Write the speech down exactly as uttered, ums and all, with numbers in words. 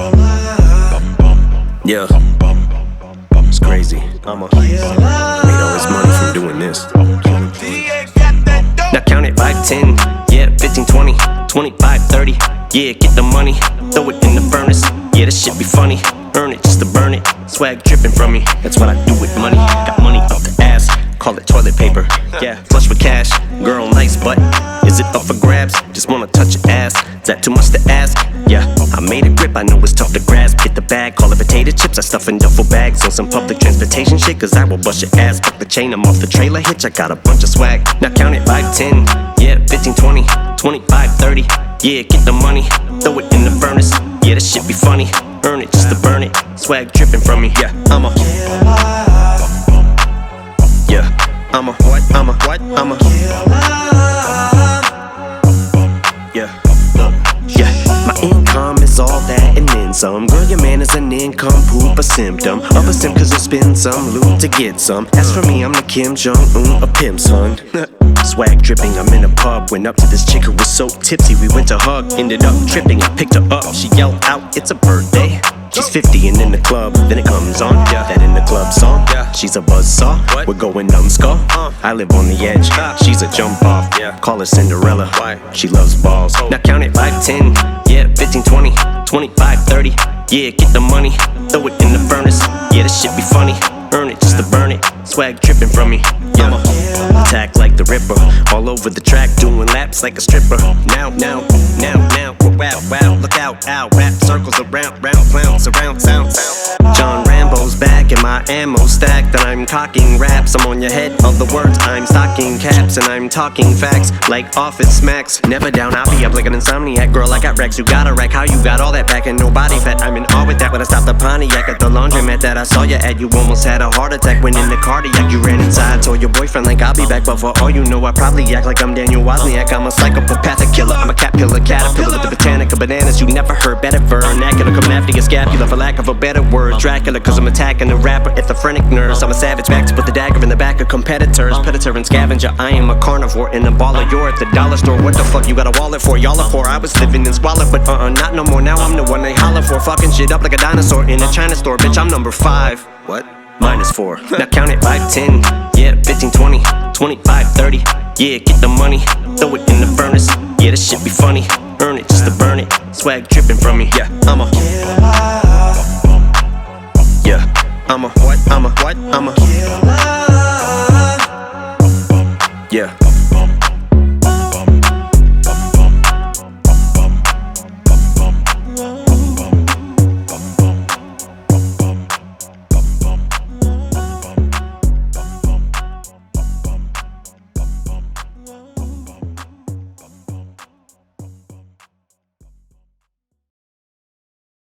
Yeah, it's crazy. I'ma made all this money from doing this. Now count it, five, ten, yeah, fifteen, twenty, twenty-five, thirty. Yeah, get the money, throw it in the furnace. Yeah, this shit be funny, earn it just to burn it. Swag dripping from me, that's what I do with money. Got money up the ass, call it toilet paper. Yeah, flush with cash, girl nice, but is it up for grabs? Just wanna touch your ass, is that too much to ask? Yeah, I made a grip, I know it's tough to grasp. Get the bag, call it potato chips, I stuff in duffel bags on some public transportation shit, cause I will bust your ass. Fuck the chain, I'm off the trailer hitch, I got a bunch of swag. Now count it, five, ten, yeah, fifteen, twenty, twenty-five, thirty. Yeah, get the money, throw it in the furnace. Yeah, this shit be funny, earn it just to burn it. Swag dripping from me, yeah, I'm a Yeah, I'm a what, I'm a what, I'm a Yeah, yeah, my income is all that and then some. Girl, your man is an income poop, a symptom of a sim, cause you'll spend some loot to get some. As for me, I'm the Kim Jong-un, a pimp son. Swag dripping, I'm in a pub. Went up to this chick who was so tipsy, we went to hug. Ended up tripping and picked her up. She yelled out, it's a birthday. She's fifty and in the club, then it comes on, yeah. That in the club song, yeah. She's a buzzsaw, what? We're going numbskull, uh. I live on the edge, uh. She's a jump off, yeah. Call her Cinderella, why? She loves balls, oh. Now count it, five, ten, yeah, fifteen, twenty, twenty-five, thirty. Yeah, get the money, throw it in the furnace. Yeah, this shit be funny, earn it just to burn it. Swag dripping from me, yeah. Attack like the Ripper, all over the track, doing laps like a stripper. Now, now, now, now, wow, wow, look out, ow, rap circles around, round, clowns, surround, sound, sound. John Rambo's back and my ammo stacked, and I'm cocking raps. I'm on your head of the words, I'm stocking caps, and I'm talking facts like office smacks. Never down, I'll be up like an insomniac. Girl, I got racks, you got a rack. How you got all that back and no body fat? I'm in awe with that when I stopped the Pontiac at the laundromat that I saw you at. You almost had a heart attack when in the cardiac. You ran inside, told your boyfriend like I'll be back, but for all you know, I probably act like I'm Daniel Wozniak. I'm a psychopathic killer, I'm a caterpillar, caterpillar with the botanica bananas you never heard. Better vernacular, come after your scapula for lack of a better word. Dracula, cause I'm attacking the rapper, schizophrenic nerves. I'm a savage back to put the dagger in the back of competitors. Predator and scavenger, I am a carnivore and a baller. You're at the dollar store, what the fuck you got a wallet for? Y'all are poor, I was living in squalor, but uh-uh, not no more. Now I'm the one they holler for, fucking shit up like a dinosaur in a China store. Bitch, I'm number five. What? Minus four. Now count it, five, ten, yeah, fifteen, twenty, twenty-five, thirty. Yeah, get the money, throw it in the furnace. Yeah, this shit be funny, earn it just to burn it. Swag dripping from me, yeah, I'm a Yeah, I'm a what, I'm a what, I'm a